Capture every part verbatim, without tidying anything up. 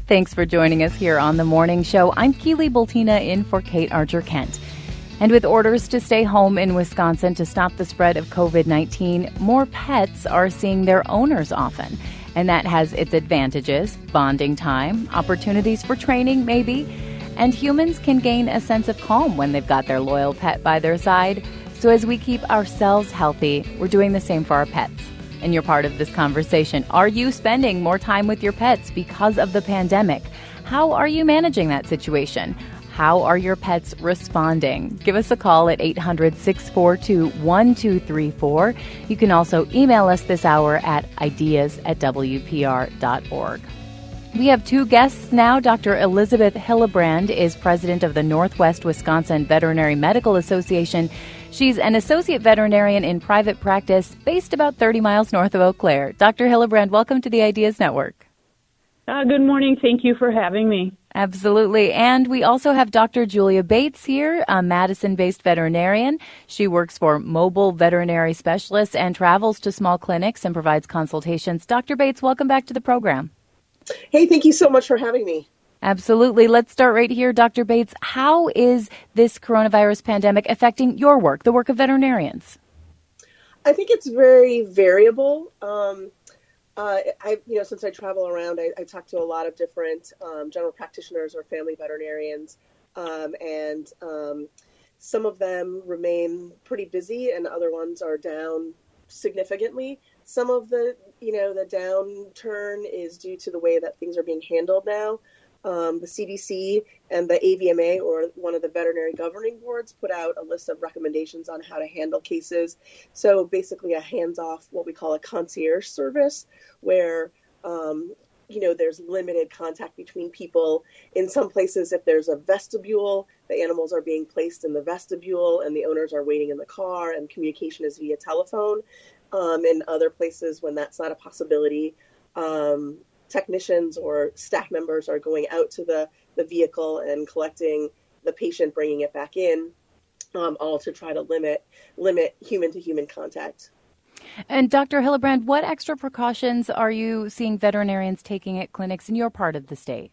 Thanks for joining us here on The Morning Show. I'm Keely Bultina in for Kate Archer-Kent. And with orders to stay home in Wisconsin to stop the spread of covid nineteen, more pets are seeing their owners often. And that has its advantages, bonding time, opportunities for training maybe, and humans can gain a sense of calm when they've got their loyal pet by their side. So as we keep ourselves healthy, we're doing the same for our pets. And you're part of this conversation. Are you spending more time with your pets because of the pandemic? How are you managing that situation? How are your pets responding? Give us a call at eight hundred, six four two, one two three four. You can also email us this hour at ideas at w p r dot org. We have two guests now. Doctor Elizabeth Hillebrand is president of the Northwest Wisconsin Veterinary Medical Association. She's an associate veterinarian in private practice based about thirty miles north of Eau Claire. Doctor Hillebrand, welcome to the Ideas Network. Uh, good morning. Thank you for having me. Absolutely. And we also have Doctor Julia Bates here, a Madison-based veterinarian. She works for Mobile Veterinary Specialists and travels to small clinics and provides consultations. Doctor Bates, welcome back to the program. Hey, thank you so much for having me. Absolutely. Let's start right here, Doctor Bates. How is this coronavirus pandemic affecting your work, the work of veterinarians? I think it's very variable. Um, uh, I, you know, since I travel around, I, I talk to a lot of different um, general practitioners or family veterinarians, um, and um, some of them remain pretty busy, and other ones are down significantly. Some of the, you know, the downturn is due to the way that things are being handled now. Um, the C D C and the A V M A, or one of the veterinary governing boards, put out a list of recommendations on how to handle cases. So basically a hands-off, what we call a concierge service, where, um, you know, there's limited contact between people. In some places, if there's a vestibule, the animals are being placed in the vestibule and the owners are waiting in the car and communication is via telephone. Um, in other places, when that's not a possibility, um, technicians or staff members are going out to the, the vehicle and collecting the patient, bringing it back in, um, all to try to limit limit human-to-human contact. And Doctor Hillebrand, what extra precautions are you seeing veterinarians taking at clinics in your part of the state?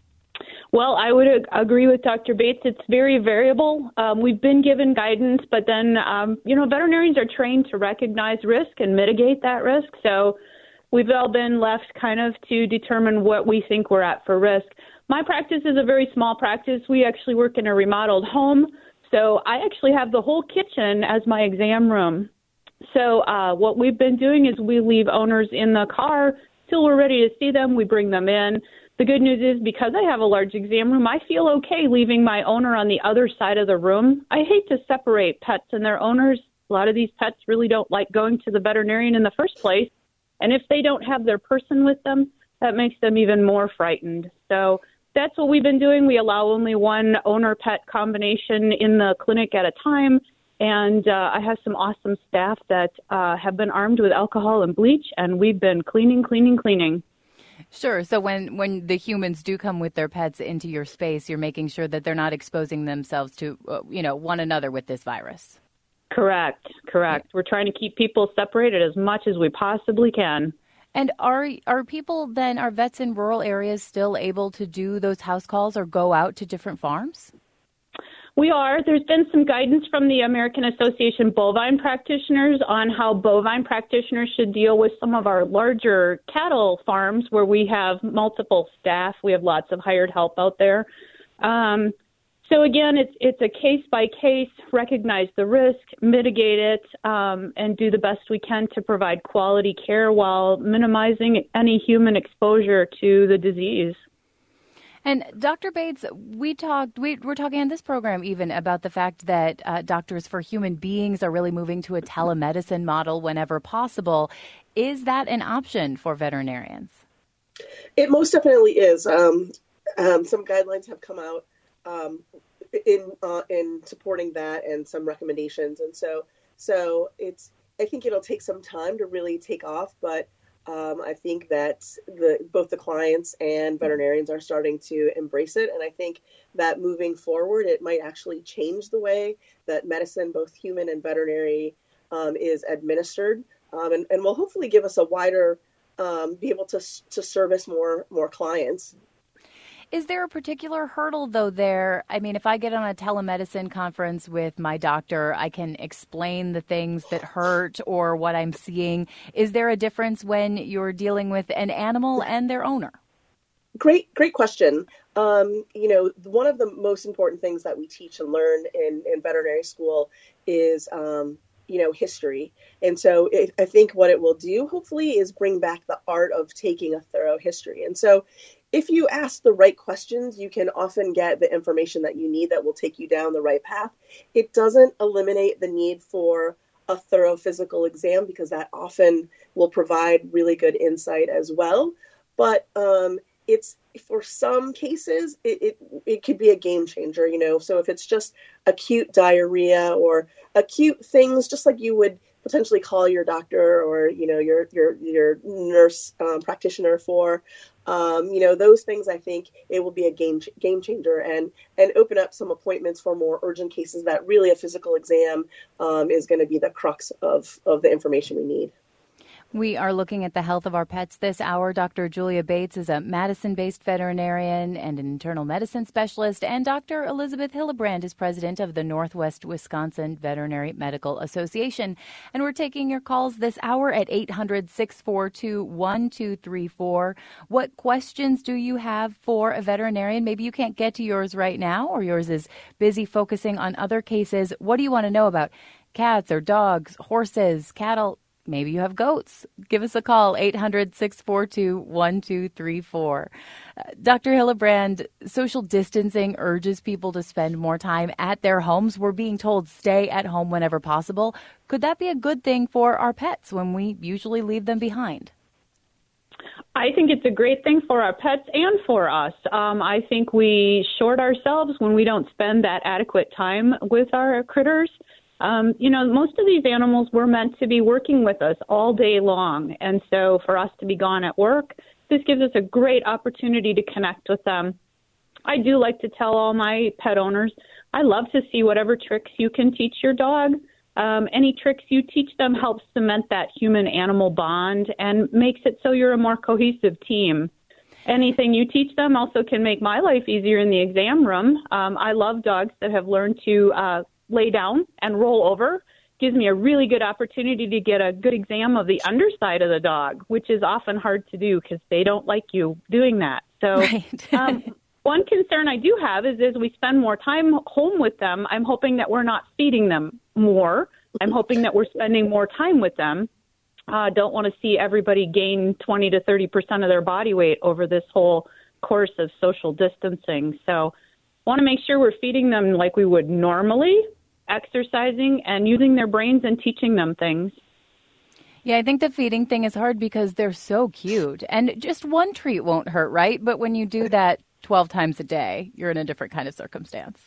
Well, I would ag- agree with Doctor Bates. It's very variable. Um, we've been given guidance, but then, um, you know, veterinarians are trained to recognize risk and mitigate that risk. So we've all been left kind of to determine what we think we're at for risk. My practice is a very small practice. We actually work in a remodeled home. So I actually have the whole kitchen as my exam room. So uh, what we've been doing is we leave owners in the car till we're ready to see them. We bring them in. The good news is, because I have a large exam room, I feel okay leaving my owner on the other side of the room. I hate to separate pets and their owners. A lot of these pets really don't like going to the veterinarian in the first place. And if they don't have their person with them, that makes them even more frightened. So that's what we've been doing. We allow only one owner-pet combination in the clinic at a time. And uh, I have some awesome staff that uh, have been armed with alcohol and bleach, and we've been cleaning, cleaning, cleaning. Sure. So when, when the humans do come with their pets into your space, you're making sure that they're not exposing themselves to, uh, you know, one another with this virus. Correct. Correct. Yeah. We're trying to keep people separated as much as we possibly can. And are are people then, are vets in rural areas still able to do those house calls or go out to different farms? We are. There's been some guidance from the American Association Bovine Practitioners on how bovine practitioners should deal with some of our larger cattle farms where we have multiple staff. We have lots of hired help out there. Um, so again, it's it's a case by case, recognize the risk, mitigate it, um, and do the best we can to provide quality care while minimizing any human exposure to the disease. And Doctor Bates, we talked, we, we're talking on this program even about the fact that uh, doctors for human beings are really moving to a telemedicine model whenever possible. Is that an option for veterinarians? It most definitely is. Um, um, some guidelines have come out um, in uh, in supporting that, and some recommendations. And so, so it's. I think it'll take some time to really take off, but Um, I think that the, both the clients and veterinarians are starting to embrace it. And I think that moving forward, it might actually change the way that medicine, both human and veterinary, um, is administered, um, and, and will hopefully give us a wider, um, be able to to service more more clients. Is there a particular hurdle, though, there? I mean, if I get on a telemedicine conference with my doctor, I can explain the things that hurt or what I'm seeing. Is there a difference when you're dealing with an animal and their owner? Great, great question. Um, you know, one of the most important things that we teach and learn in, in veterinary school is, um, you know, history. And so it, I think what it will do, hopefully, is bring back the art of taking a thorough history. And so if you ask the right questions, you can often get the information that you need that will take you down the right path. It doesn't eliminate the need for a thorough physical exam because that often will provide really good insight as well. But um, it's for some cases, it, it it could be a game changer, you know. So if it's just acute diarrhea or acute things, just like you would potentially call your doctor or, you know, your your your nurse um, practitioner for, um, you know, those things, I think it will be a game game changer and and open up some appointments for more urgent cases that really a physical exam um, is going to be the crux of, of the information we need. We are looking at the health of our pets this hour. Doctor Julia Bates is a Madison-based veterinarian and an internal medicine specialist, and Doctor Elizabeth Hillebrand is president of the Northwest Wisconsin Veterinary Medical Association. And we're taking your calls this hour at eight hundred, six four two, one two three four. What questions do you have for a veterinarian? Maybe you can't get to yours right now, or yours is busy focusing on other cases. What do you want to know about cats or dogs, horses, cattle? Maybe you have goats. Give us a call, eight hundred, six four two, one two three four. Uh, Doctor Hillebrand, social distancing urges people to spend more time at their homes. We're being told stay at home whenever possible. Could that be a good thing for our pets when we usually leave them behind? I think it's a great thing for our pets and for us. Um, I think we short ourselves when we don't spend that adequate time with our critters. Um, you know, most of these animals were meant to be working with us all day long. And so for us to be gone at work, this gives us a great opportunity to connect with them. I do like to tell all my pet owners, I love to see whatever tricks you can teach your dog. Um, any tricks you teach them helps cement that human-animal bond and makes it so you're a more cohesive team. Anything you teach them also can make my life easier in the exam room. Um, I love dogs that have learned to uh, lay down and roll over. Gives me a really good opportunity to get a good exam of the underside of the dog, which is often hard to do because they don't like you doing that. So right. um, one concern I do have is as we spend more time home with them, I'm hoping that we're not feeding them more. I'm hoping that we're spending more time with them. Uh, don't want to see everybody gain twenty to thirty percent of their body weight over this whole course of social distancing. So want to make sure we're feeding them like we would normally, exercising and using their brains and teaching them things. Yeah, I think the feeding thing is hard because they're so cute. And just one treat won't hurt, right? But when you do that twelve times a day, you're in a different kind of circumstance.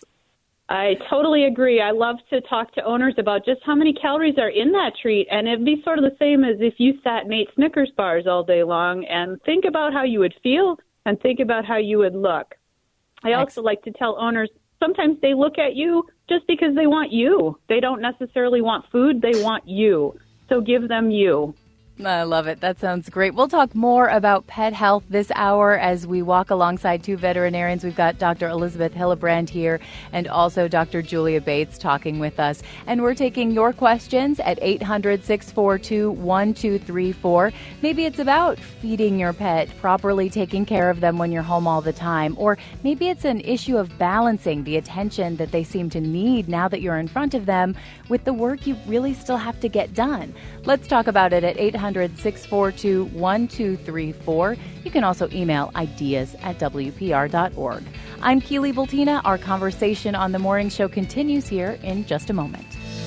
I totally agree. I love to talk to owners about just how many calories are in that treat. And it'd be sort of the same as if you sat and ate Snickers bars all day long, and think about how you would feel and think about how you would look. I also like to tell owners, sometimes they look at you just because they want you. They don't necessarily want food. They want you. So give them you. I love it. That sounds great. We'll talk more about pet health this hour as we walk alongside two veterinarians. We've got Doctor Elizabeth Hillebrand here and also Doctor Julia Bates talking with us. And we're taking your questions at eight hundred, six four two, one two three four. Maybe it's about feeding your pet, properly taking care of them when you're home all the time. Or maybe it's an issue of balancing the attention that they seem to need now that you're in front of them with the work you really still have to get done. Let's talk about it at eight hundred, six four two, one two three four. You can also email ideas at W P R dot org. I'm Keely Bultina. Our conversation on The Morning Show continues here in just a moment.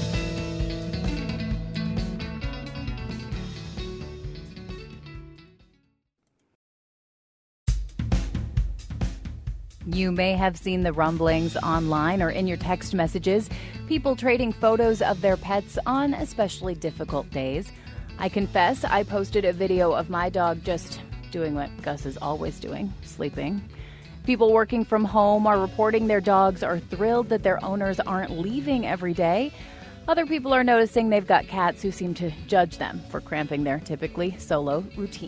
You may have seen the rumblings online or in your text messages, people trading photos of their pets on especially difficult days. I confess, I posted a video of my dog just doing what Gus is always doing, sleeping. People working from home are reporting their dogs are thrilled that their owners aren't leaving every day. Other people are noticing they've got cats who seem to judge them for cramping their typically solo routine.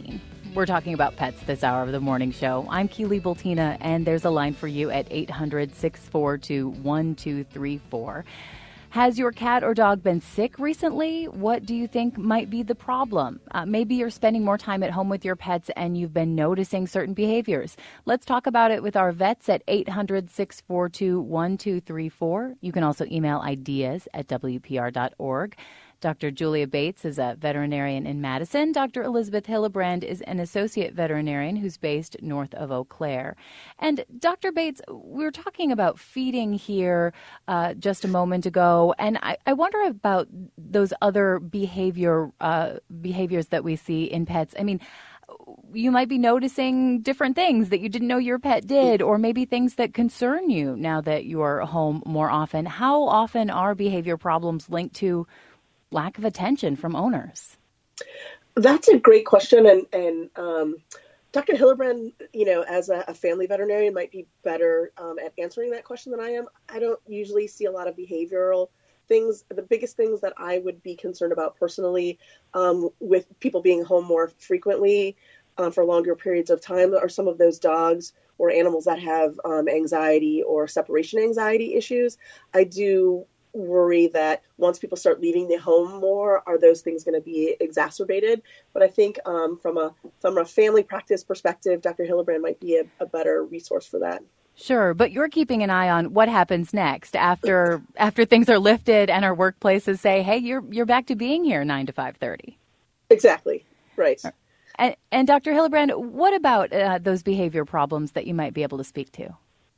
We're talking about pets this hour of the morning show. I'm Keely Bultina, and there's a line for you at eight hundred, six four two, one two three four. Has your cat or dog been sick recently? What do you think might be the problem? Uh, maybe you're spending more time at home with your pets and you've been noticing certain behaviors. Let's talk about it with our vets at eight hundred, six four two, one two three four. You can also email ideas at W P R dot org. Doctor Julia Bates is a veterinarian in Madison. Doctor Elizabeth Hillebrand is an associate veterinarian who's based north of Eau Claire. And Doctor Bates, we were talking about feeding here uh, just a moment ago, and I, I wonder about those other behavior uh, behaviors that we see in pets. I mean, you might be noticing different things that you didn't know your pet did, or maybe things that concern you now that you're home more often. How often are behavior problems linked to lack of attention from owners? That's a great question. And, and um, Doctor Hillebrand, you know, as a, a family veterinarian might be better um, at answering that question than I am. I don't usually see a lot of behavioral things. The biggest things that I would be concerned about personally um, with people being home more frequently uh, for longer periods of time are some of those dogs or animals that have um, anxiety or separation anxiety issues. I do worry that once people start leaving the home more, are those things going to be exacerbated? But I think um, from a from a family practice perspective, Doctor Hillebrand might be a, a better resource for that. Sure, but you're keeping an eye on what happens next after after things are lifted and our workplaces say, "Hey, you're you're back to being here nine to five thirty." Exactly, right. And, and Doctor Hillebrand, what about uh, those behavior problems that you might be able to speak to?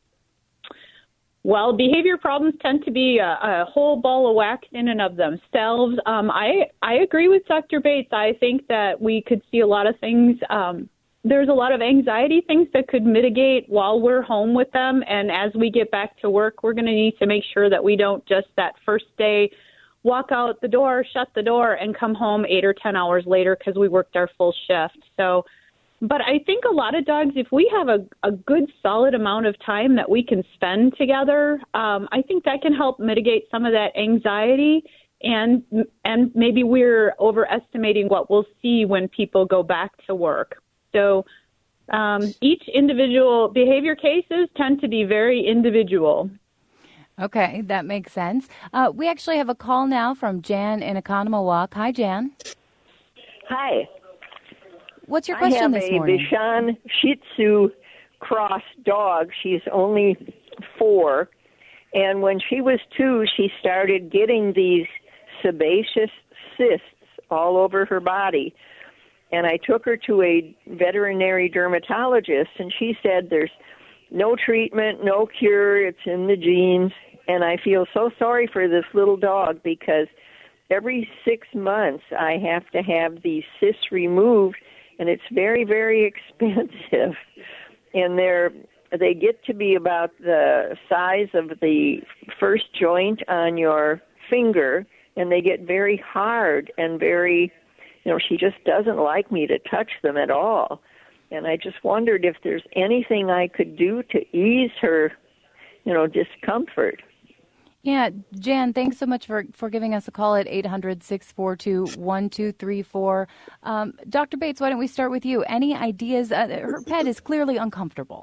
Well, behavior problems tend to be a, a whole ball of wax in and of themselves. Um, I, I agree with Doctor Bates. I think that we could see a lot of things. Um, there's a lot of anxiety things that could mitigate while we're home with them. And as we get back to work, we're going to need to make sure that we don't just that first day walk out the door, shut the door, and come home eight or ten hours later because we worked our full shift. So But I think a lot of dogs, if we have a, a good solid amount of time that we can spend together, um, I think that can help mitigate some of that anxiety. And and maybe we're overestimating what we'll see when people go back to work. So um, each individual behavior cases tend to be very individual. Okay, that makes sense. Uh, we actually have a call now from Jan in Economowalk. Hi, Jan. Hi. What's your question this morning? I have a Bichon Shih Tzu cross dog. She's only four. And when she was two, she started getting these sebaceous cysts all over her body. And I took her to a veterinary dermatologist, and she said there's no treatment, no cure, it's in the genes. And I feel so sorry for this little dog because every six months I have to have these cysts removed, and it's very, very expensive. And they're they get to be about the size of the first joint on your finger, and they get very hard and very, you know, she just doesn't like me to touch them at all. And I just wondered if there's anything I could do to ease her, you know, discomfort. Yeah, Jan, thanks so much for, for giving us a call at eight hundred, six four two, one two three four. Um, Doctor Bates, why don't we start with you? Any ideas? Uh, her pet is clearly uncomfortable.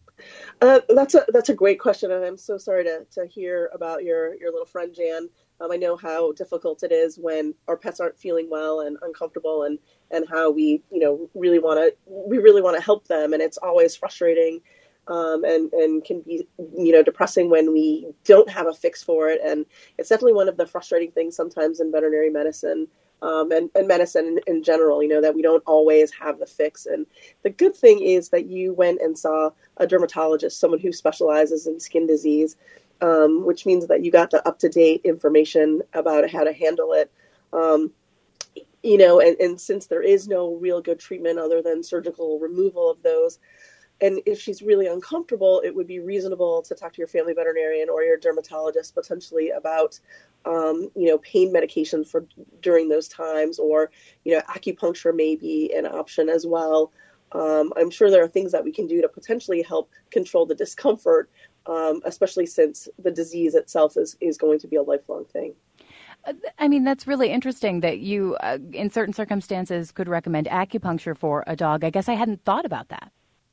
Uh, that's a that's a great question, and I'm so sorry to, to hear about your, your little friend, Jan. Um, I know how difficult it is when our pets aren't feeling well and uncomfortable, and, and how we you know really want to we really want to help them, and it's always frustrating. Um, and, and can be, you know, depressing when we don't have a fix for it. And it's definitely one of the frustrating things sometimes in veterinary medicine um, and, and medicine in, in general, you know, that we don't always have the fix. And the good thing is that you went and saw a dermatologist, someone who specializes in skin disease, um, which means that you got the up-to-date information about how to handle it. Um, you know, and, and since there is no real good treatment other than surgical removal of those, and if she's really uncomfortable, it would be reasonable to talk to your family veterinarian or your dermatologist potentially about, um, you know, pain medication for during those times, or, you know, acupuncture may be an option as well. Um, I'm sure there are things that we can do to potentially help control the discomfort, um, especially since the disease itself is, is going to be a lifelong thing. I mean, that's really interesting that you, uh, in certain circumstances, could recommend acupuncture for a dog. I guess I hadn't thought about that.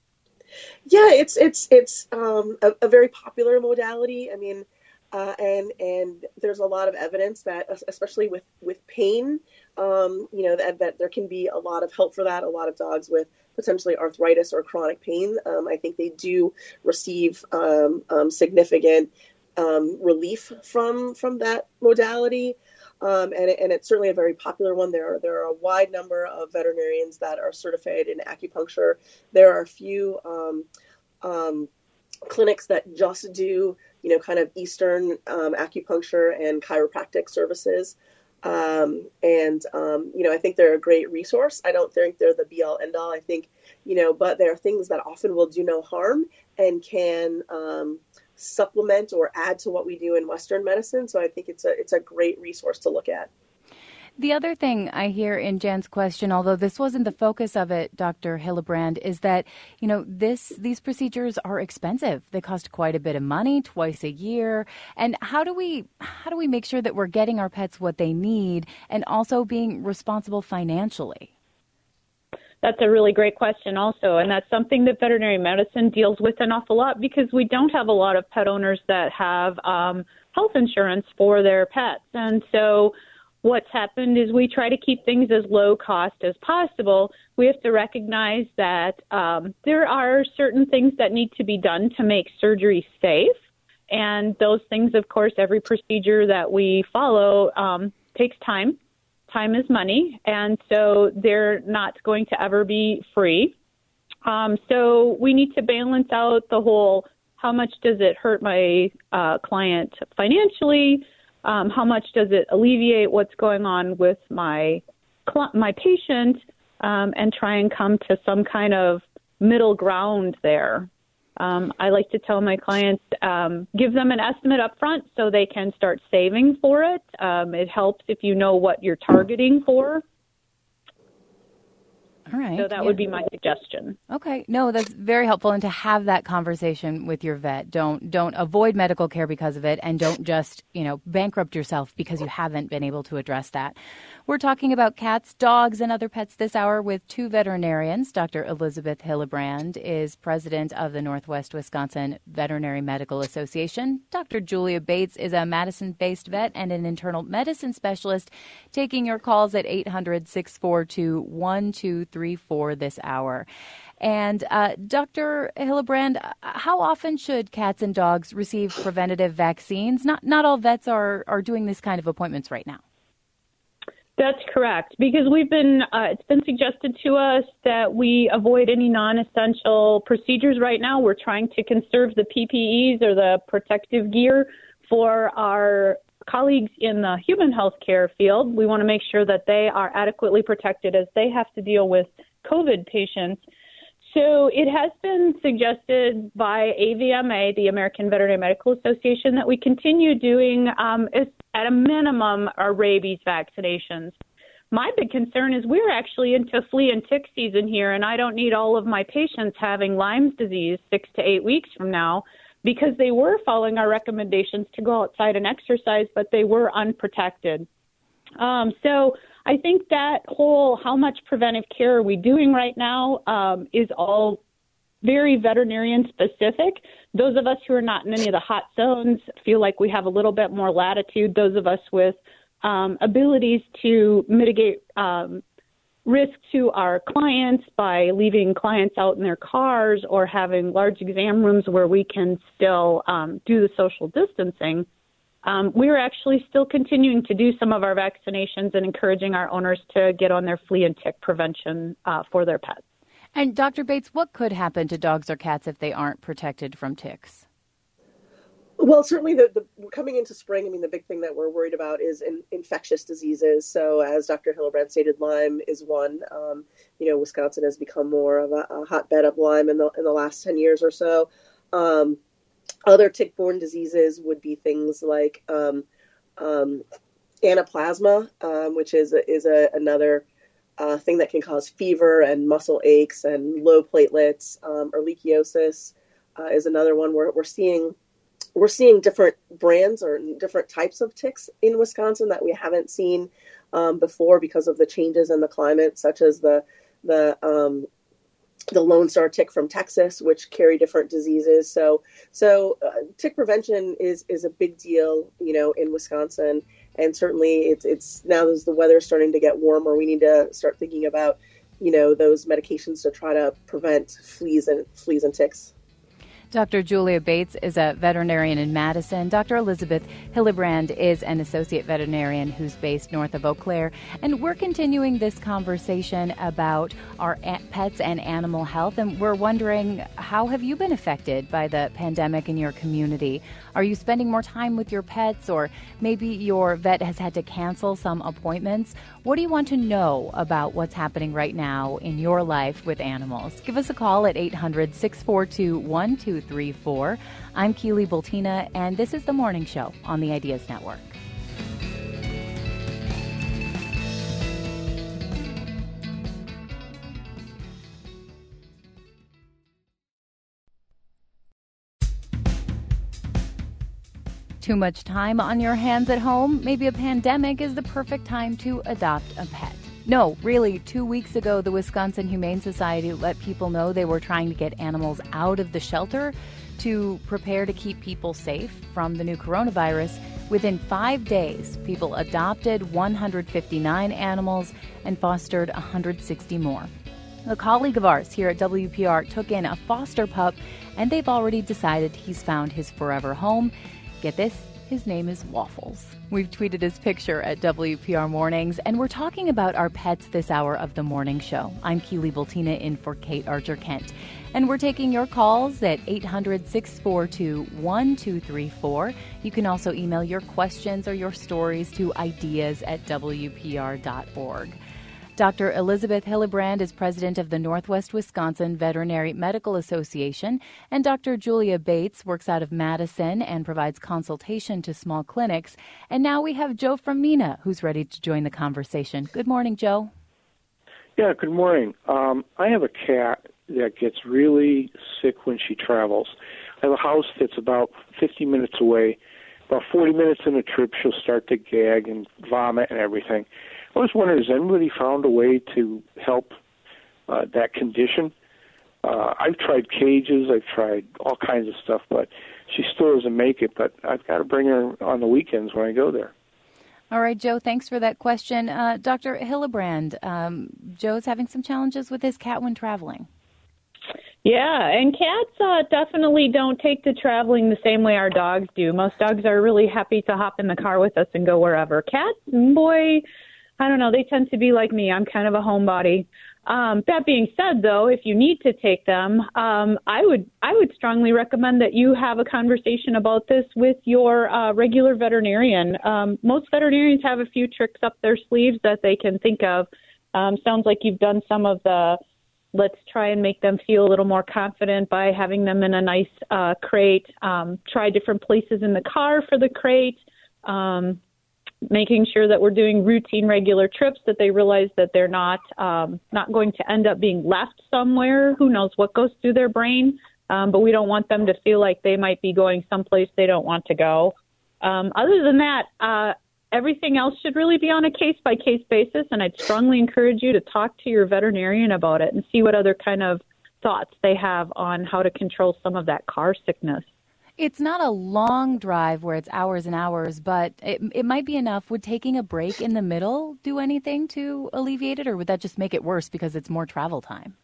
Yeah, it's it's it's um, a, a very popular modality. I mean, uh, and and there's a lot of evidence that, especially with with pain, um, you know, that, that there can be a lot of help for that. A lot of dogs with potentially arthritis or chronic pain, um, I think they do receive um, um, significant um, relief from from that modality. Um, and, and it's certainly a very popular one. There are, there are a wide number of veterinarians that are certified in acupuncture. There are a few um, um, clinics that just do, you know, kind of Eastern um, acupuncture and chiropractic services. Um, and, um, you know, I think they're a great resource. I don't think they're the be all end all. I think, you know, but there are things that often will do no harm and can um supplement or add to what we do in Western medicine. So I think it's a it's a great resource to look at. The other thing I hear in Jan's question, although this wasn't the focus of it, Doctor Hillebrand, is that, you know, this these procedures are expensive. They cost quite a bit of money twice a year. And how do we how do we make sure that we're getting our pets what they need and also being responsible financially? That's a really great question also, and that's something that veterinary medicine deals with an awful lot because we don't have a lot of pet owners that have um, health insurance for their pets. And so what's happened is we try to keep things as low cost as possible. We have to recognize that um, there are certain things that need to be done to make surgery safe, and those things, of course, every procedure that we follow um, takes time. Time is money, and so they're not going to ever be free. Um, so we need to balance out the whole, how much does it hurt my uh, client financially? Um, how much does it alleviate what's going on with my my patient? Um, and try and come to some kind of middle ground there. Um, I like to tell my clients, um, give them an estimate up front so they can start saving for it. Um, it helps if you know what you're targeting for. All right. So that yeah. would be my suggestion. Okay. No, that's very helpful. And to have that conversation with your vet. Don't don't avoid medical care because of it, and don't just, you know, bankrupt yourself because you haven't been able to address that. We're talking about cats, dogs, and other pets this hour with two veterinarians. Doctor Elizabeth Hillebrand is president of the Northwest Wisconsin Veterinary Medical Association. Doctor Julia Bates is a Madison-based vet and an internal medicine specialist, taking your calls at eight hundred, six four two, one two three four this hour. And uh, Doctor Hillebrand, how often should cats and dogs receive preventative vaccines? Not not all vets are, are doing this kind of appointments right now. That's correct, because we've been, uh, it's been suggested to us that we avoid any non-essential procedures right now. We're trying to conserve the P P Es or the protective gear for our colleagues in the human health care field. We want to make sure that they are adequately protected as they have to deal with COVID patients. So it has been suggested by A V M A, the American Veterinary Medical Association, that we continue doing, um, at a minimum, our rabies vaccinations. My big concern is we're actually into flea and tick season here, and I don't need all of my patients having Lyme's disease six to eight weeks from now, because they were following our recommendations to go outside and exercise, but they were unprotected. Um, so I think that whole how much preventive care are we doing right now um, is all very veterinarian specific. Those of us who are not in any of the hot zones feel like we have a little bit more latitude. Those of us with um, abilities to mitigate um, risk to our clients by leaving clients out in their cars or having large exam rooms where we can still um, do the social distancing. Um, we're actually still continuing to do some of our vaccinations and encouraging our owners to get on their flea and tick prevention uh, for their pets. And Doctor Bates, what could happen to dogs or cats if they aren't protected from ticks? Well, certainly the, the we're coming into spring. I mean, the big thing that we're worried about is in, infectious diseases. So as Doctor Hillebrand stated, Lyme is one. Um, you know, Wisconsin has become more of a, a hotbed of Lyme in the in the last ten years or so. Um, other tick-borne diseases would be things like um, um, anaplasma, um, which is a, is a, another uh, thing that can cause fever and muscle aches and low platelets. Um, ehrlichiosis uh, is another one where we're seeing we're seeing different brands or different types of ticks in Wisconsin that we haven't seen um, before because of the changes in the climate, such as the the um, the Lone Star tick from Texas, which carry different diseases. So, so uh, tick prevention is is a big deal, you know, in Wisconsin, and certainly it's it's now as the weather is starting to get warmer, we need to start thinking about, you know, those medications to try to prevent fleas and fleas and ticks. Doctor Julia Bates is a veterinarian in Madison. Doctor Elizabeth Hillebrand is an associate veterinarian who's based north of Eau Claire. And we're continuing this conversation about our pets and animal health. And we're wondering, how have you been affected by the pandemic in your community? Are you spending more time with your pets, or maybe your vet has had to cancel some appointments? What do you want to know about what's happening right now in your life with animals? Give us a call at eight hundred, six four two, one two three four. I'm Keely Bultina, and this is The Morning Show on the Ideas Network. Too much time on your hands at home? Maybe a pandemic is the perfect time to adopt a pet. No, really, two weeks ago, the Wisconsin Humane Society let people know they were trying to get animals out of the shelter to prepare to keep people safe from the new coronavirus. Within five days, people adopted one hundred fifty-nine animals and fostered one hundred sixty more. A colleague of ours here at W P R took in a foster pup, and they've already decided he's found his forever home. Get this, his name is Waffles. We've tweeted his picture at W P R Mornings, and we're talking about our pets this hour of the morning show. I'm Keely Bultina in for Kate Archer-Kent, and we're taking your calls at eight hundred, six four two, one two three four. You can also email your questions or your stories to ideas at W P R dot org. Doctor Elizabeth Hillebrand is president of the Northwest Wisconsin Veterinary Medical Association, and Doctor Julia Bates works out of Madison and provides consultation to small clinics. And now we have Joe from Mina, who's ready to join the conversation. Good morning, Joe. Yeah, good morning. Um, I have a cat that gets really sick when she travels. I have a house that's about fifty minutes away. About forty minutes in a trip, she'll start to gag and vomit and everything. I was wondering, has anybody found a way to help uh, that condition? Uh, I've tried cages, I've tried all kinds of stuff, but she still doesn't make it. But I've got to bring her on the weekends when I go there. All right, Joe, thanks for that question. Uh, Doctor Hillebrand, um, Joe's having some challenges with his cat when traveling. Yeah, and cats uh, definitely don't take to traveling the same way our dogs do. Most dogs are really happy to hop in the car with us and go wherever. Cats, boy, I don't know, they tend to be like me. I'm kind of a homebody. Um, that being said, though, if you need to take them, um, I would I would strongly recommend that you have a conversation about this with your uh, regular veterinarian. Um, most veterinarians have a few tricks up their sleeves that they can think of. Um, sounds like you've done some of the let's try and make them feel a little more confident by having them in a nice uh, crate, um, try different places in the car for the crate, um, making sure that we're doing routine, regular trips, that they realize that they're not um, not going to end up being left somewhere. Who knows what goes through their brain, um, but we don't want them to feel like they might be going someplace they don't want to go. Um, other than that, uh, everything else should really be on a case-by-case basis, and I'd strongly encourage you to talk to your veterinarian about it and see what other kind of thoughts they have on how to control some of that car sickness. It's not a long drive where it's hours and hours, but it, it might be enough. Would taking a break in the middle do anything to alleviate it, or would that just make it worse because it's more travel time?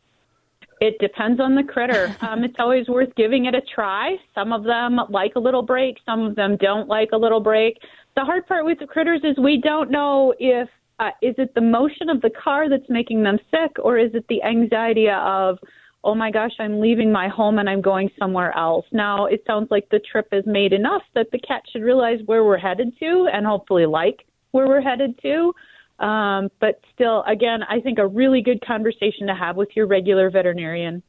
It depends on the critter. Um, it's always worth giving it a try. Some of them like a little break. Some of them don't like a little break. The hard part with the critters is we don't know if, uh, is it the motion of the car that's making them sick, or is it the anxiety of, oh my gosh, I'm leaving my home and I'm going somewhere else. Now, it sounds like the trip is made enough that the cat should realize where we're headed to and hopefully like where we're headed to. Um, but still, again, I think a really good conversation to have with your regular veterinarian.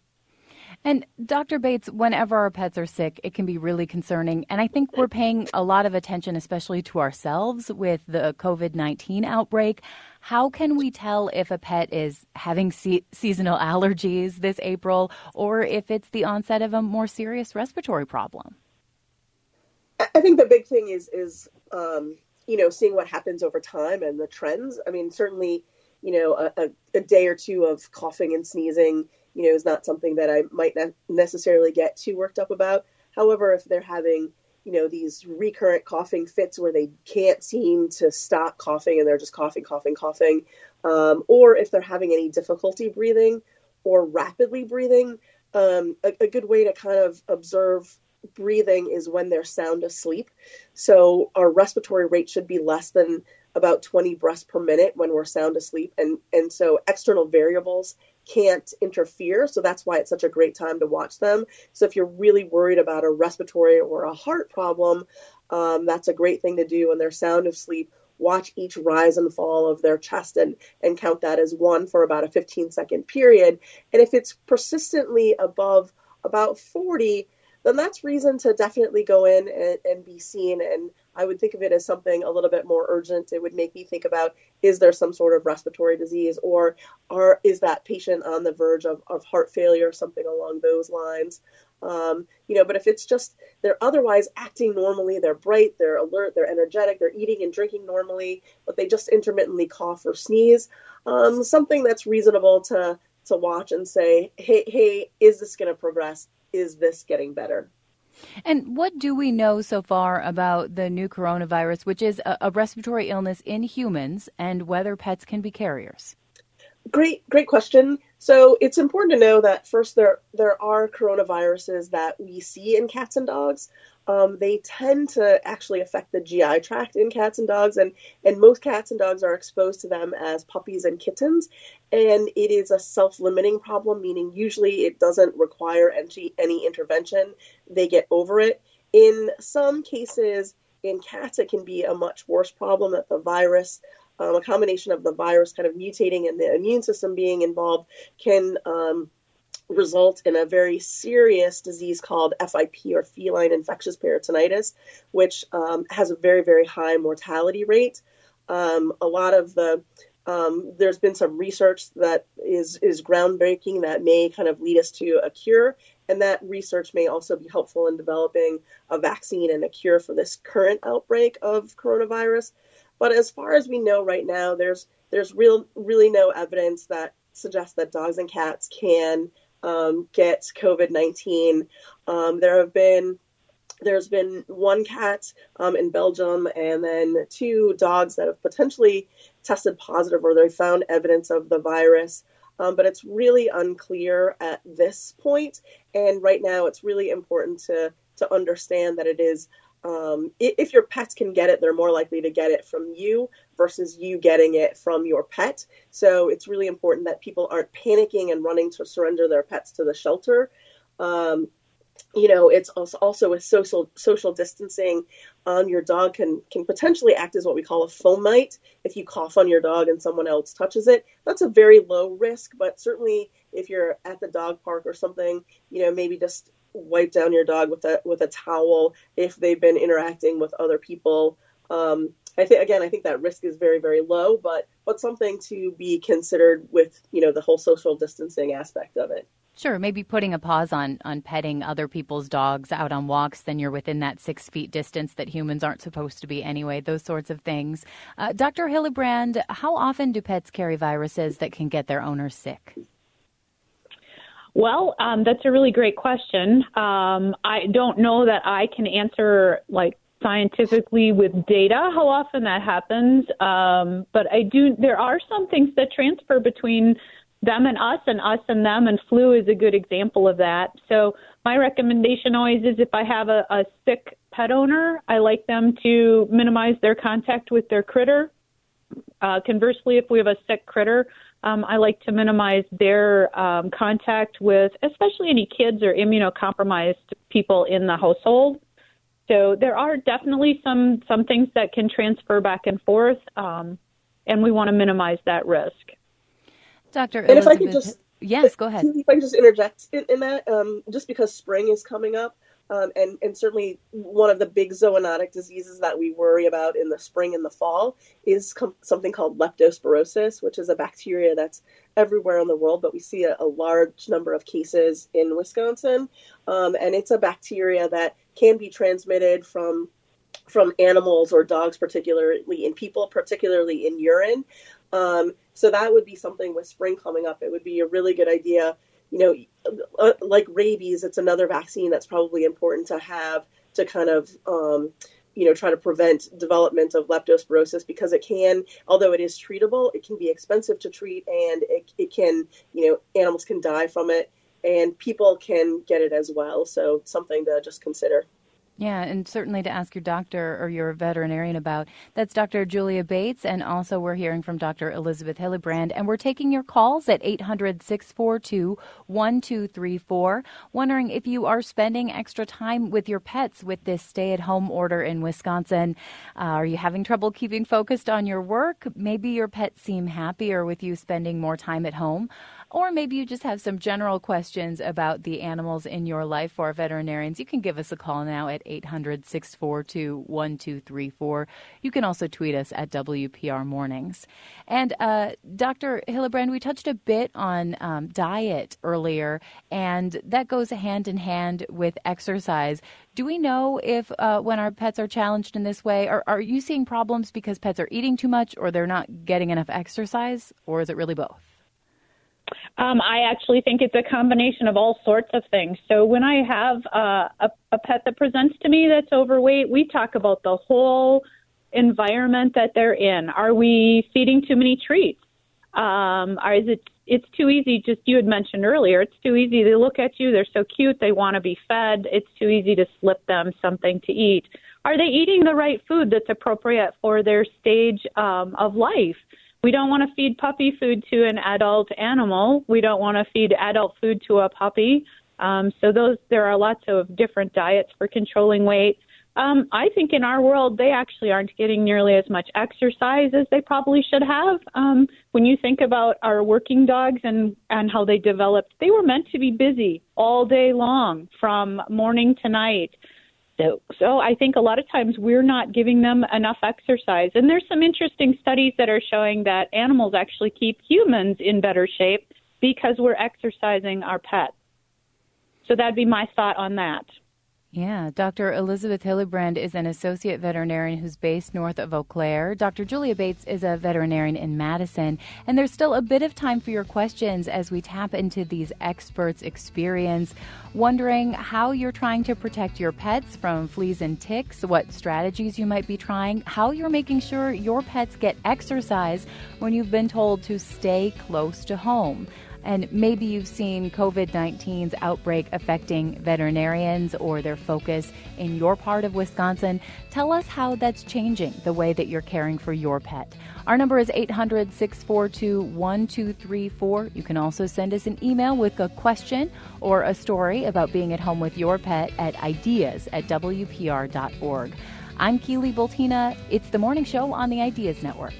And Doctor Bates, whenever our pets are sick, it can be really concerning. And I think we're paying a lot of attention, especially to ourselves with the covid nineteen outbreak. How can we tell if a pet is having se- seasonal allergies this April, or if it's the onset of a more serious respiratory problem? I think the big thing is, is um, you know, seeing what happens over time and the trends. I mean, certainly, you know, a, a, a day or two of coughing and sneezing, you know, is not something that I might not necessarily get too worked up about. However, if they're having, you know, these recurrent coughing fits where they can't seem to stop coughing and they're just coughing, coughing, coughing, um, or if they're having any difficulty breathing or rapidly breathing, um, a, a good way to kind of observe breathing is when they're sound asleep. So our respiratory rate should be less than about twenty breaths per minute when we're sound asleep. And, and so external variables can't interfere. So that's why it's such a great time to watch them. So if you're really worried about a respiratory or a heart problem, um, that's a great thing to do when they're sound asleep. Watch each rise and fall of their chest and, and count that as one for about a fifteen second period. And if it's persistently above about forty, then that's reason to definitely go in and, and be seen. And I would think of it as something a little bit more urgent. It would make me think about, is there some sort of respiratory disease, or are, is that patient on the verge of, of heart failure, something along those lines? Um, you know, but if it's just, they're otherwise acting normally, they're bright, they're alert, they're energetic, they're eating and drinking normally, but they just intermittently cough or sneeze, um, something that's reasonable to, to watch and say, hey, hey, is this going to progress? Is this getting better? And what do we know so far about the new coronavirus, which is a, a respiratory illness in humans, and whether pets can be carriers? Great, great question. So it's important to know that first, there there are coronaviruses that we see in cats and dogs. Um, they tend to actually affect the G I tract in cats and dogs, and, and most cats and dogs are exposed to them as puppies and kittens. And it is a self-limiting problem, meaning usually it doesn't require any, any intervention. They get over it. In some cases, in cats, it can be a much worse problem that the virus, um, a combination of the virus kind of mutating and the immune system being involved can um, result in a very serious disease called F I P, or feline infectious peritonitis, which um, has a very, very high mortality rate. Um, a lot of the, um, there's been some research that is, is groundbreaking that may kind of lead us to a cure. And that research may also be helpful in developing a vaccine and a cure for this current outbreak of coronavirus. But as far as we know right now, there's, there's real, really no evidence that suggests that dogs and cats can Um, get COVID nineteen. Um, there have been, there's been one cat um, in Belgium and then two dogs that have potentially tested positive, or they found evidence of the virus. Um, but it's really unclear at this point. And right now it's really important to, to understand that it is, um, if your pets can get it, they're more likely to get it from you versus you getting it from your pet. So it's really important that people aren't panicking and running to surrender their pets to the shelter. Um, you know, it's also, also with social social distancing, um, your dog can, can potentially act as what we call a fomite. If you cough on your dog and someone else touches it, that's a very low risk. But certainly if you're at the dog park or something, you know, maybe just wipe down your dog with a with a towel if they've been interacting with other people. Um, I think, again, I think that risk is very, very low, but but something to be considered with, you know, the whole social distancing aspect of it. Sure. Maybe putting a pause on, on petting other people's dogs out on walks, then you're within that six feet distance that humans aren't supposed to be anyway, those sorts of things. Uh, Doctor Hillebrand, how often do pets carry viruses that can get their owners sick? Well, um, that's a really great question. Um, I don't know that I can answer, like, scientifically with data how often that happens, um, but I do. There are some things that transfer between them and us, and us and them, and flu is a good example of that. So my recommendation always is, if I have a, a sick pet owner, I like them to minimize their contact with their critter. Uh, conversely, if we have a sick critter, um, I like to minimize their um, contact with, especially any kids or immunocompromised people in the household. So there are definitely some, some things that can transfer back and forth, um, and we want to minimize that risk. Doctor And if I could just, yes, go ahead. If I could just interject in, in that, um, just because spring is coming up, um, and, and certainly one of the big zoonotic diseases that we worry about in the spring and the fall is com- something called leptospirosis, which is a bacteria that's everywhere in the world, but we see a, a large number of cases in Wisconsin. Um, and it's a bacteria that can be transmitted from from animals or dogs, particularly in people, particularly in urine. Um, so that would be something with spring coming up. It would be a really good idea. You know, uh, like rabies, it's another vaccine that's probably important to have to kind of, um, you know, try to prevent development of leptospirosis, because it can, although it is treatable, it can be expensive to treat, and it, it can, you know, animals can die from it, and people can get it as well. So something to just consider. Yeah, and certainly to ask your doctor or your veterinarian about. That's Doctor Julia Bates, and also we're hearing from Doctor Elizabeth Hillebrand, and we're taking your calls at eight hundred, six four two, one two three four, wondering if you are spending extra time with your pets with this stay-at-home order in Wisconsin. Uh, are you having trouble keeping focused on your work? Maybe your pets seem happier with you spending more time at home. Or maybe you just have some general questions about the animals in your life for our veterinarians. You can give us a call now at eight hundred, six four two, one two three four. You can also tweet us at W P R Mornings. And uh, Doctor Hillebrand, we touched a bit on um, diet earlier, and that goes hand in hand with exercise. Do we know if uh, when our pets are challenged in this way, are, are you seeing problems because pets are eating too much or they're not getting enough exercise, or is it really both? Um, I actually think it's a combination of all sorts of things. So when I have uh, a, a pet that presents to me that's overweight, we talk about the whole environment that they're in. Are we feeding too many treats? Um, or is it? It's too easy. Just you had mentioned earlier, it's too easy. They look at you, they're so cute, they want to be fed. It's too easy to slip them something to eat. Are they eating the right food that's appropriate for their stage um, of life? We don't want to feed puppy food to an adult animal. We don't want to feed adult food to a puppy. Um, so those there are lots of different diets for controlling weight. Um, I think in our world, they actually aren't getting nearly as much exercise as they probably should have. Um, when you think about our working dogs and, and how they developed, they were meant to be busy all day long from morning to night. So, so I think a lot of times we're not giving them enough exercise. And there's some interesting studies that are showing that animals actually keep humans in better shape because we're exercising our pets. So that'd be my thought on that. Yeah, Doctor Elizabeth Hillebrand is an associate veterinarian who's based north of Eau Claire. Doctor Julia Bates is a veterinarian in Madison. And there's still a bit of time for your questions as we tap into these experts' experience, wondering how you're trying to protect your pets from fleas and ticks, what strategies you might be trying, how you're making sure your pets get exercise when you've been told to stay close to home. And maybe you've seen COVID nineteen's outbreak affecting veterinarians or their focus in your part of Wisconsin. Tell us how that's changing the way that you're caring for your pet. Our number is eight hundred, six four two, one two three four. You can also send us an email with a question or a story about being at home with your pet at ideas at W P R dot org. I'm Keely Bultina. It's the morning show on the Ideas Network.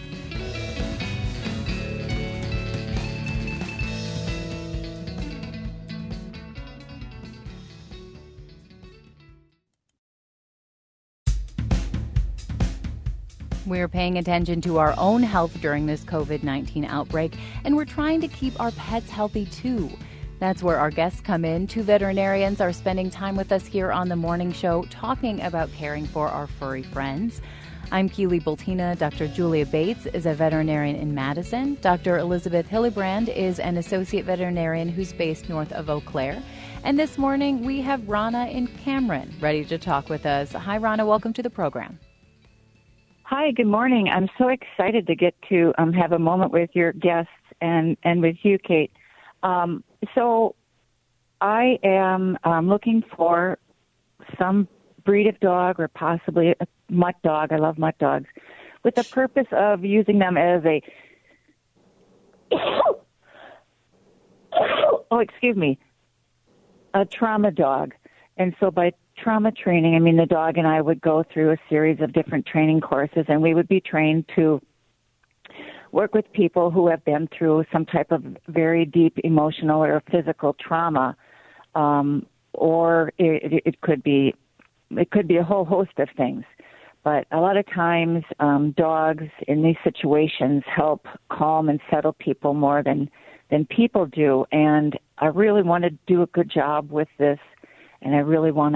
We're paying attention to our own health during this COVID nineteen outbreak, and we're trying to keep our pets healthy too. That's where our guests come in. Two veterinarians are spending time with us here on the morning show talking about caring for our furry friends. I'm Keely Bultina. Doctor Julia Bates is a veterinarian in Madison. Doctor Elizabeth Hillebrand is an associate veterinarian who's based north of Eau Claire. And this morning we have Rana in Cameron ready to talk with us. Hi, Rana. Welcome to the program. Hi, good morning. I'm so excited to get to um, have a moment with your guests and, and with you, Kate. Um, so I am um, looking for some breed of dog or possibly a mutt dog. I love mutt dogs, with the purpose of using them as a, oh, excuse me, a trauma dog. And so by trauma training, I mean, the dog and I would go through a series of different training courses, and we would be trained to work with people who have been through some type of very deep emotional or physical trauma, um, or it, it could be it could be a whole host of things. But a lot of times, um, dogs in these situations help calm and settle people more than than people do. And I really want to do a good job with this. And I really want to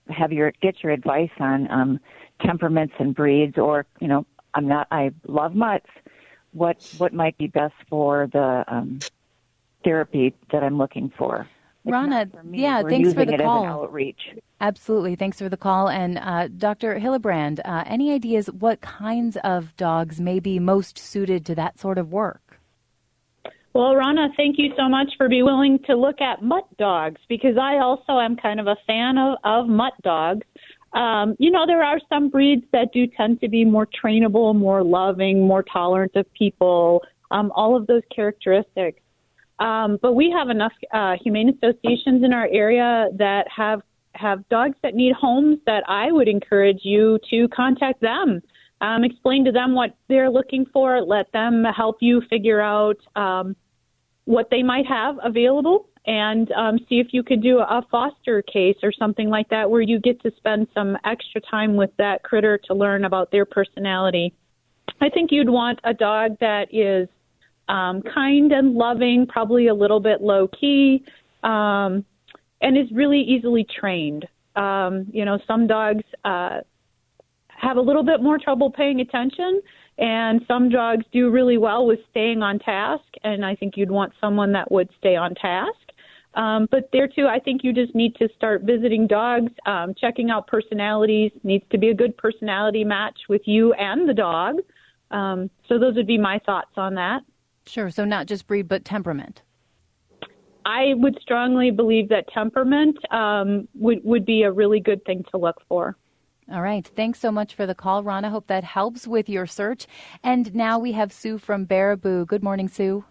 have your get your advice on um, temperaments and breeds, or you know, I'm not. I love mutts. What what might be best for the um, therapy that I'm looking for? It's Rana, for me. yeah, We're thanks using for the it call. As an outreach. Absolutely, thanks for the call. And uh, Doctor Hillebrand, uh, any ideas what kinds of dogs may be most suited to that sort of work? Well, Rana, thank you so much for being willing to look at mutt dogs, because I also am kind of a fan of, of mutt dogs. Um, you know, there are some breeds that do tend to be more trainable, more loving, more tolerant of people, um, all of those characteristics. Um, but we have enough uh, humane associations in our area that have have dogs that need homes that I would encourage you to contact them. Um, explain to them what they're looking for. Let them help you figure out um, what they might have available, and um, see if you could do a foster case or something like that where you get to spend some extra time with that critter to learn about their personality. I think you'd want a dog that is um, kind and loving, probably a little bit low-key, um, and is really easily trained. Um, you know, some dogs uh, have a little bit more trouble paying attention, and some dogs do really well with staying on task, and I think you'd want someone that would stay on task. Um, but there, too, I think you just need to start visiting dogs, um, checking out personalities. Needs to be a good personality match with you and the dog. Um, so those would be my thoughts on that. Sure, so not just breed, but temperament. I would strongly believe that temperament um, would, would be a really good thing to look for. All right. Thanks so much for the call, Rana. Hope that helps with your search. And now we have Sue from Baraboo. Good morning, Sue.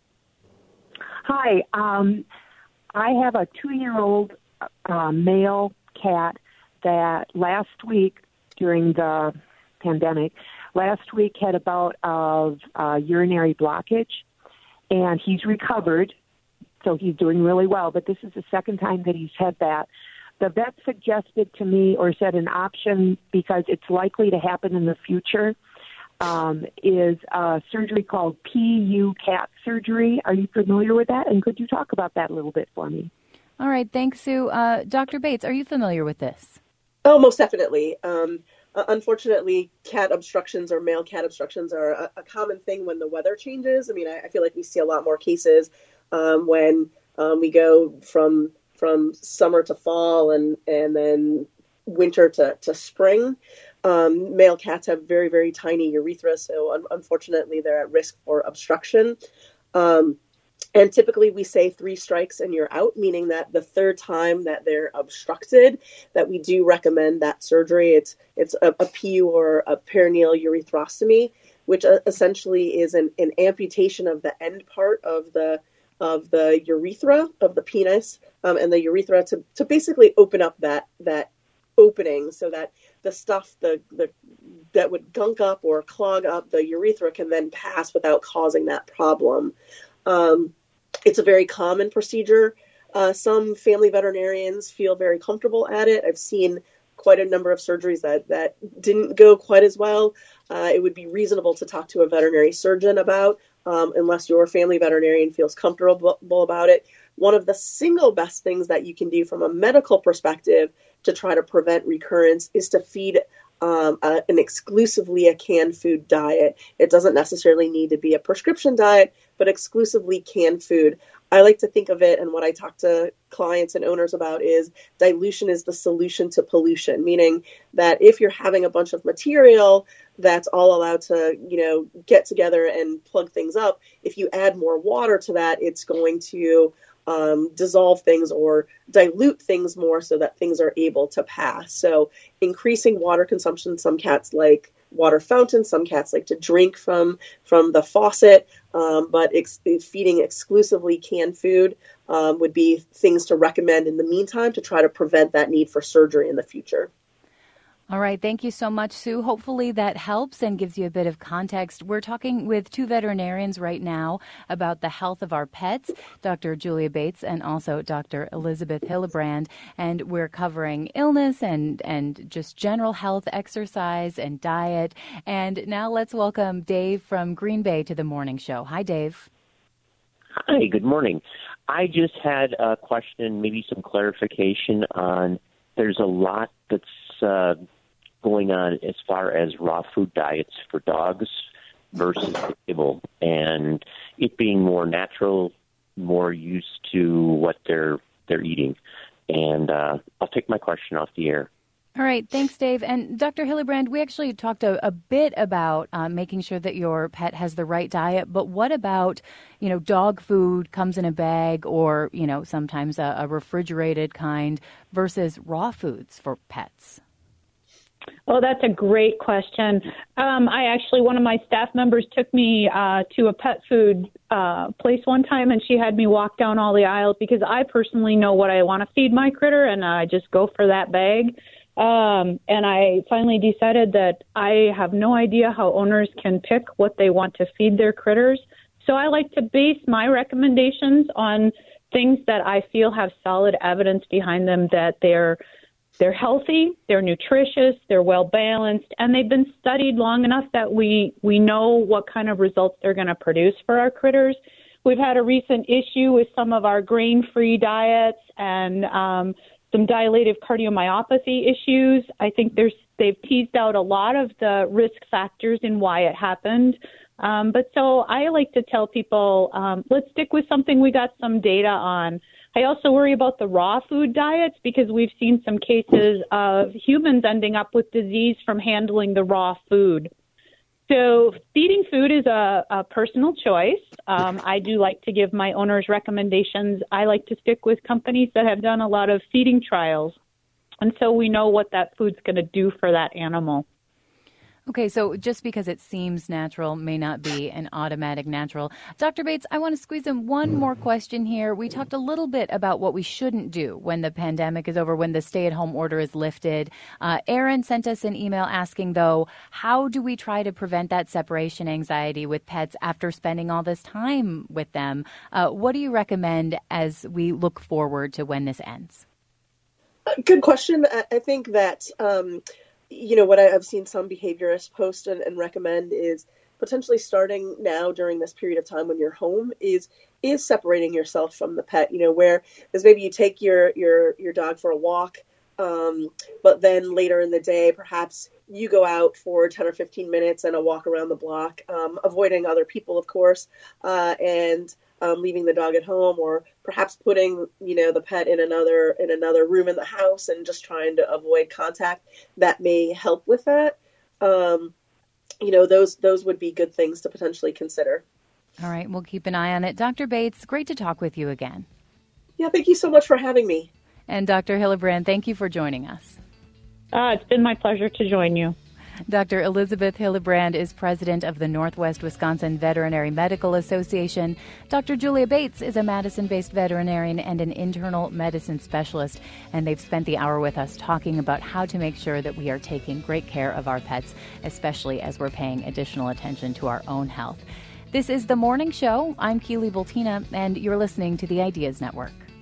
Hi. Um, I have a two-year-old uh, male cat that last week during the pandemic, last week had a bout of uh, urinary blockage, and he's recovered, so he's doing really well. But this is the second time that he's had that. The vet suggested to me, or said an option, because it's likely to happen in the future, um, is a surgery called P U cat surgery. Are you familiar with that? And could you talk about that a little bit for me? All right. Thanks, Sue. Uh, Doctor Bates, are you familiar with this? Oh, most definitely. Um, uh, unfortunately, cat obstructions or male cat obstructions are a, a common thing when the weather changes. I mean, I, I feel like we see a lot more cases um, when um, we go from from summer to fall and, and then winter to, to spring. Um, male cats have very, very tiny urethra, so un- unfortunately they're at risk for obstruction. Um, and typically we say three strikes and you're out, meaning that the third time that they're obstructed, that we do recommend that surgery. It's it's a, a P U or a perineal urethrostomy, which uh, essentially is an, an amputation of the end part of the of the urethra of the penis um, and the urethra to, to basically open up that that opening so that the stuff the the that would gunk up or clog up the urethra can then pass without causing that problem. Um, it's a very common procedure. Uh, some family veterinarians feel very comfortable at it. I've seen quite a number of surgeries that, that didn't go quite as well. Uh, it would be reasonable to talk to a veterinary surgeon about, um, unless your family veterinarian feels comfortable about it. One of the single best things that you can do from a medical perspective to try to prevent recurrence is to feed um, a, an exclusively a canned food diet. It doesn't necessarily need to be a prescription diet, but exclusively canned food. I like to think of it, and what I talk to clients and owners about is dilution is the solution to pollution, meaning that if you're having a bunch of material that's all allowed to, you know, get together and plug things up, if you add more water to that, it's going to um, dissolve things or dilute things more so that things are able to pass. So increasing water consumption, some cats like water fountains, some cats like to drink from from the faucet, um, but ex- feeding exclusively canned food um, would be things to recommend in the meantime to try to prevent that need for surgery in the future. All right. Thank you so much, Sue. Hopefully that helps and gives you a bit of context. We're talking with two veterinarians right now about the health of our pets, Doctor Julia Bates and also Doctor Elizabeth Hillebrand. And we're covering illness and, and just general health, exercise and diet. And now let's welcome Dave from Green Bay to the morning show. Hi, Dave. Hi, good morning. I just had a question, maybe some clarification on there's a lot that's uh, going on as far as raw food diets for dogs versus table, and it being more natural, more used to what they're they're eating. And uh, I'll take my question off the air. All right. Thanks, Dave. And Doctor Hillebrand, we actually talked a, a bit about uh, making sure that your pet has the right diet. But what about, you know, dog food comes in a bag or, you know, sometimes a, a refrigerated kind versus raw foods for pets? Oh, that's a great question. Um, I actually, one of my staff members took me uh, to a pet food uh, place one time, and she had me walk down all the aisles because I personally know what I want to feed my critter, and I just go for that bag. Um, and I finally decided that I have no idea how owners can pick what they want to feed their critters. So I like to base my recommendations on things that I feel have solid evidence behind them that they're they're healthy, they're nutritious, they're well balanced, and they've been studied long enough that we, we know what kind of results they're going to produce for our critters. We've had a recent issue with some of our grain-free diets and um, some dilative cardiomyopathy issues. I think there's they've teased out a lot of the risk factors in why it happened. Um, but so I like to tell people, um, let's stick with something we got some data on. I also worry about the raw food diets because we've seen some cases of humans ending up with disease from handling the raw food. So feeding food is a, a personal choice. Um, I do like to give my owners recommendations. I like to stick with companies that have done a lot of feeding trials. And so we know what that food's going to do for that animal. Okay, so just because it seems natural may not be an automatic natural. Doctor Bates, I want to squeeze in one more question here. We talked a little bit about what we shouldn't do when the pandemic is over, when the stay-at-home order is lifted. Uh, Aaron sent us an email asking, though, how do we try to prevent that separation anxiety with pets after spending all this time with them? Uh, what do you recommend as we look forward to when this ends? Good question. I think that... Um, You know, what I've seen some behaviorists post and, and recommend is potentially starting now during this period of time when you're home is is separating yourself from the pet, you know, where is maybe you take your, your, your dog for a walk, um, but then later in the day, perhaps you go out for ten or fifteen minutes and a walk around the block, um, avoiding other people, of course, uh, and Um, leaving the dog at home, or perhaps putting, you know, the pet in another in another room in the house and just trying to avoid contact. That may help with that. Um, you know, those those would be good things to potentially consider. All right, we'll keep an eye on it. Doctor Bates, great to talk with you again. Yeah, thank you so much for having me. And Doctor Hillebrand, thank you for joining us. Uh, it's been my pleasure to join you. Doctor Elizabeth Hillebrand is president of the Northwest Wisconsin Veterinary Medical Association. Doctor Julia Bates is a Madison-based veterinarian and an internal medicine specialist, and they've spent the hour with us talking about how to make sure that we are taking great care of our pets, especially as we're paying additional attention to our own health. This is The Morning Show. I'm Keely Bultina, and you're listening to the Ideas Network.